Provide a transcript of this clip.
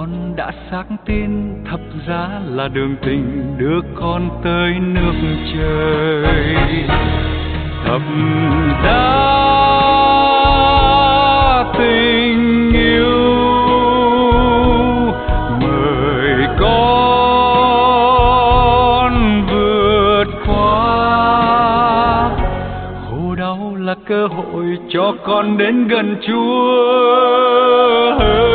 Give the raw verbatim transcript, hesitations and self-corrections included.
con đã xác tin thập giá là đường tình đưa con tới nước trời. Thập giá tình yêu mời con vượt qua. Khổ đau là cơ hội cho con đến gần Chúa.